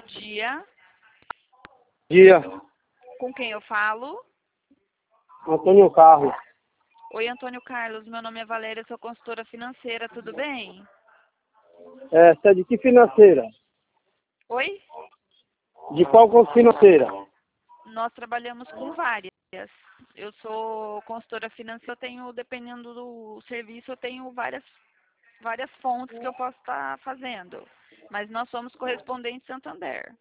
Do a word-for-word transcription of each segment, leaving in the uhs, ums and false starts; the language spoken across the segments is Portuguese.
dia. Dia. Com quem eu falo? Antônio Carlos. Oi, Antônio Carlos. Meu nome é Valéria, sou consultora financeira. Tudo bem? É, você é de que financeira? Oi? De qual conta financeira? Nós trabalhamos com várias. Eu sou consultora financeira, eu tenho, dependendo do serviço, eu tenho várias, várias fontes que eu posso estar fazendo. Mas nós somos correspondentes Santander.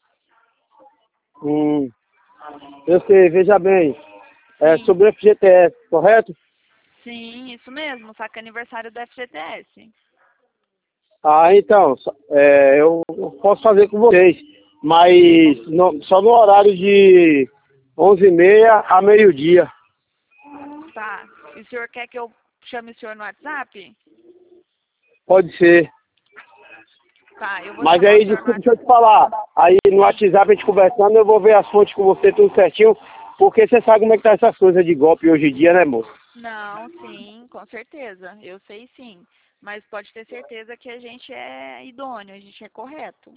Hum, eu sei, veja bem. É Sim, sobre o F G T S, correto? sim, isso mesmo, saca aniversário do F G T S. Ah, então, só- é, eu posso fazer com vocês, mas no- só no horário de onze e meia a meio-dia. Tá. E o senhor quer que eu chame o senhor no WhatsApp? Pode ser. Tá, eu vou Mas chamar o aí, senhor no desculpa, deixa WhatsApp. eu te falar. Aí no WhatsApp a gente conversando, eu vou ver as fontes com você tudo certinho, porque você sabe como é que tá essas coisas de golpe hoje em dia, né, moço? Não, sim, com certeza. Eu sei sim. Mas pode ter certeza que a gente é idôneo, a gente é correto.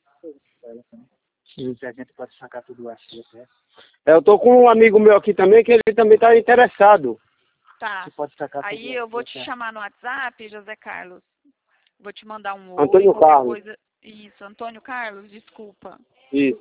Sim, a gente pode sacar tudo assim, né? Eu tô com um amigo meu aqui também, que ele também tá interessado. Tá. Você pode sacar Aí tudo eu vou assim, te tá? chamar no WhatsApp, José Carlos. Vou te mandar um oi, Antônio qualquer Carlos. coisa. Isso, Antônio Carlos, desculpa. Isso.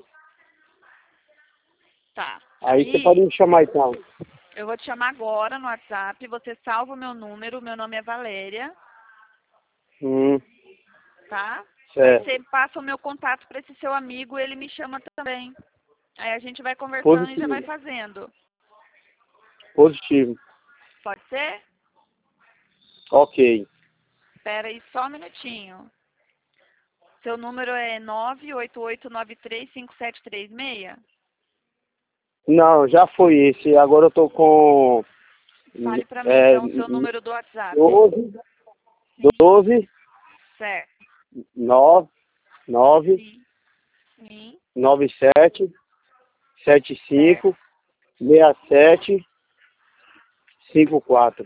Tá. Aí você pode Aí me chamar então. eu vou te chamar agora no WhatsApp, você salva o meu número, meu nome é Valéria, Hum, tá? Aí certo. você passa o meu contato para esse seu amigo, ele me chama também. Aí a gente vai conversando e já vai Positivo. fazendo. Positivo. Pode ser? Ok. Espera aí só um minutinho. Seu número é nove oito oito nove três cinco sete três seis? Não, já foi esse. Agora eu tô com Fale pra mim é, então o seu número do WhatsApp. doze, Sim, doze, certo. nove, nove, Sim, sim, nove sete, sete certo. cinco, seis sete, cinco quatro.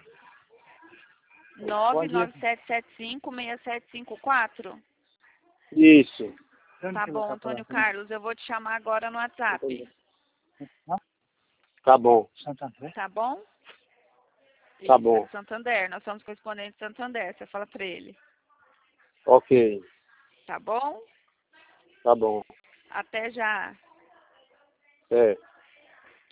nove Pode ir. nove sete sete cinco seis sete cinco quatro. Isso. Tá bom, Antônio Carlos, eu vou te chamar agora no WhatsApp. Tá bom, Tá bom? tá Isso, é bom. de Santander. Nós somos correspondentes de Santander. Você fala pra ele. Ok, Tá bom? tá bom. Até já. É.